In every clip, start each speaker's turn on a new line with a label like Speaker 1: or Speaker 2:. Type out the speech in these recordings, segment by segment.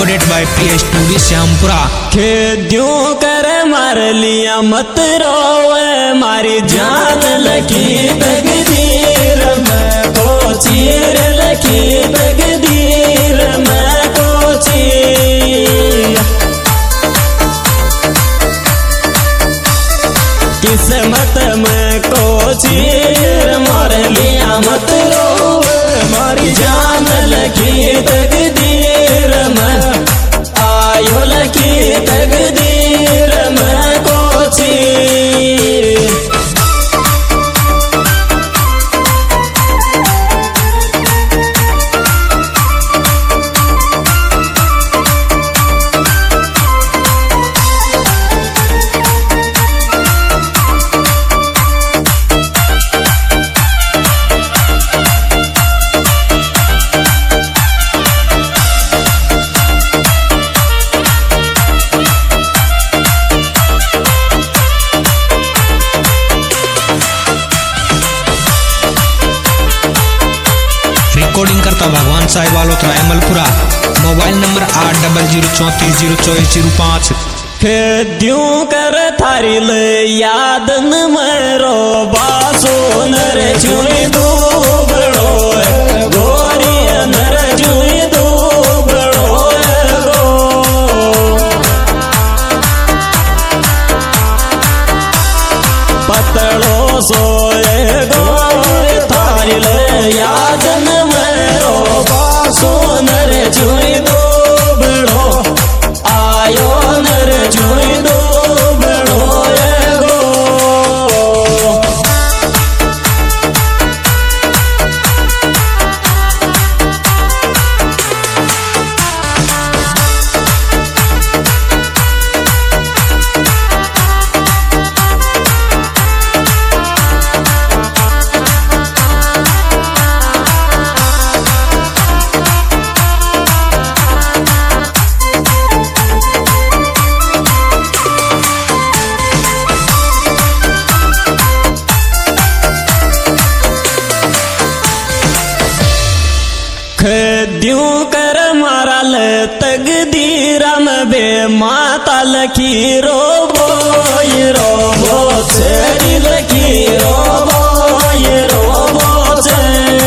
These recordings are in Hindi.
Speaker 1: Recorded by PS studio Shyampura.
Speaker 2: खेद्यों कर मार लिया मत रोवे मारी जान लकी तकदीर में को चीर लकी तकदीर में को चीर किस्मत में को चीर मार लिया मत रोवे मारी जान लकी तकदीर में आयो लकी तकदीर में को चीर।
Speaker 1: रिकॉर्डिंग करता भगवान साहिब वालोत्रा अमलपुरा। Mobile number 8034344005।
Speaker 2: खेद्यों कर थारी ले याद न मरो बासो नर चुई दूबड़ो गोरी नर चुई दूबड़ो गो पतड़ो सोए गोरी थारी ले याद न मरो बासो नर चुई दूबड़ो आयो नर चुई दूबड़ो गो। खेद्यों कर मारल तकदीरा में बे माता लकी रोबो ये रोबो छेड़ी लकी रोबो ये रोबो छे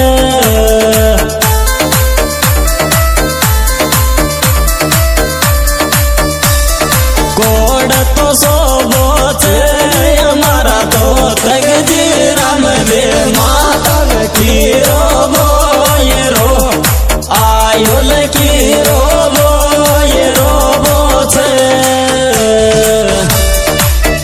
Speaker 2: कोड तो सोबो छे हमारा तो तकदीरा में बे माता लकी रोबो ये रो आयो लकी रोबो ये रोबो छे।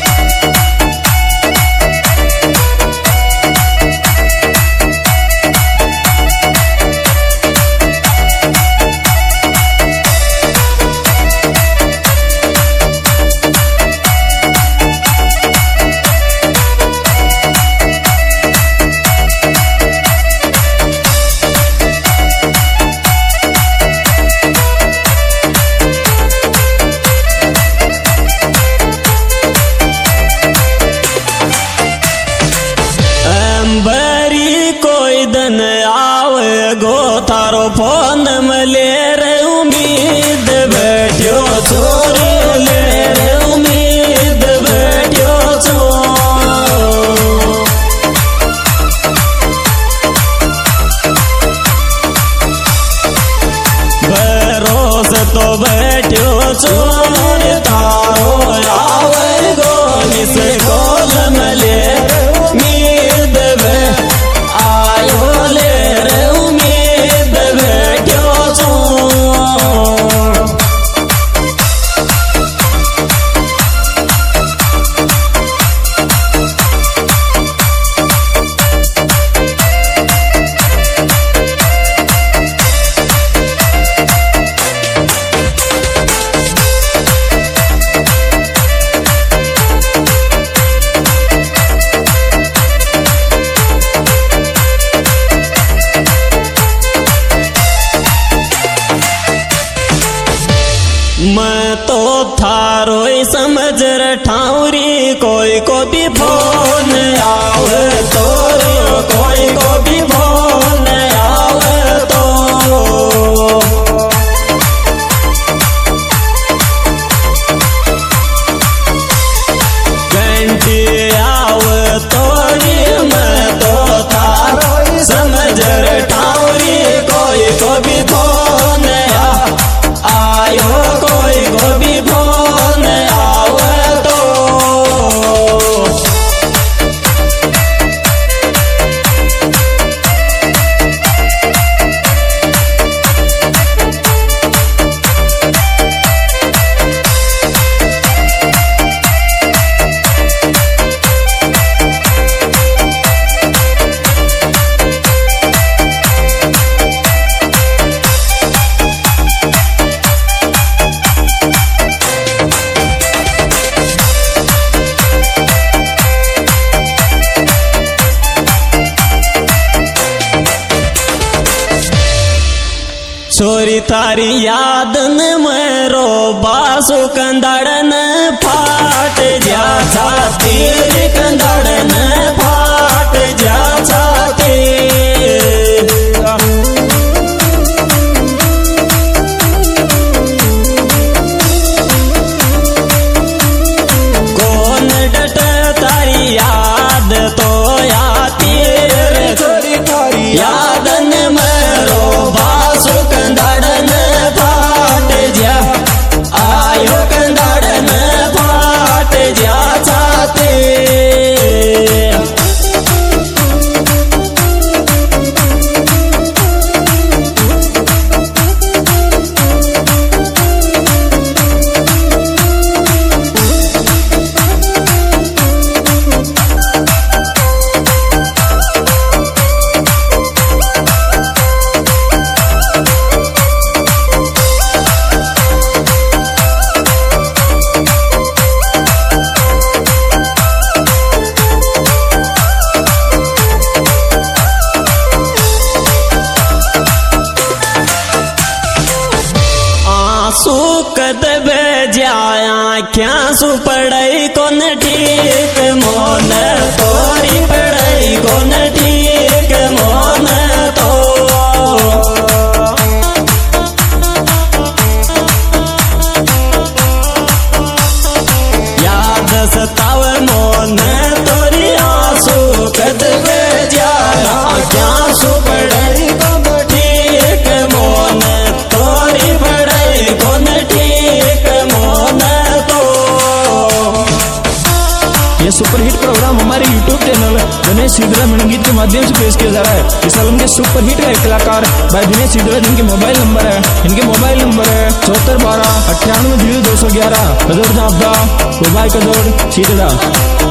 Speaker 2: छोरी थारी याद न मेरो बासु कंदड़न फाट जा छाती कंदड़न फाट जा छाती कौन डट तारी याद तो आती रे छोरी थारी याद न मेरो बासु कंदड़न फाट जा आयो कंदड़न फाट जा छाती आंसू कदबे जाया क्या सु पढ़ाई कोन ठीक मोन तोरी पढ़ाई कोन ठीक मोन तो याद सताव मोन तोरी आंसू कदबे जाया क्या सु पढ़ाई कोन ठीक मोन तोरी पढ़ाई कोन ठीक मोन तो
Speaker 3: ये सुपरहिट प्रोग्राम हमारे YouTube चैनल दिनेश सिद्धरा गीत के माध्यम से पेश किया जा रहा है। इस एल्बम के सुपरहिट है कलाकार भाई दिनेश सिद्धरा, जिनके मोबाइल नंबर है 7412 98 211 कदोड़ जापदा मोबाइल कदोड़ सीधा।